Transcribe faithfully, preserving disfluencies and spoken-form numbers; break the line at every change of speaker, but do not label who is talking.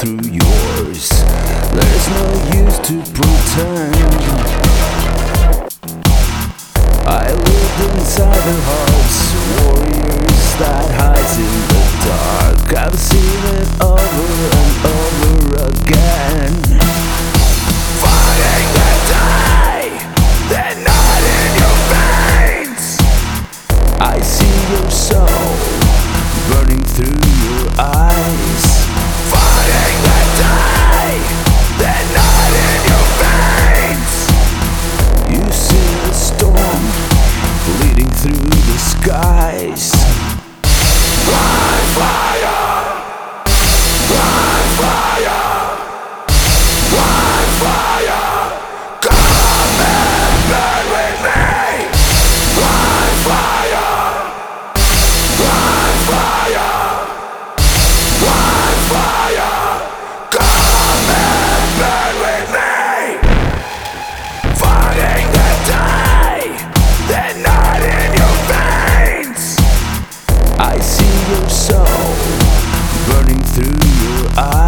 through yours. There's no use to pretend. I lived inside the hearts of warriors that hides in the dark. I've seen it over and over again. Fighting the day, the night in your veins. I see your soul burning through your eyes. Fighting the day, the night in your veins. You see the storm bleeding through the skies. Blind fire, blind fire, blind fire. Come and burn with me. Blind fire, blind fire, blind fire. Come and burn with me. Fighting the day, the night in your veins. I see your soul burning through your eyes.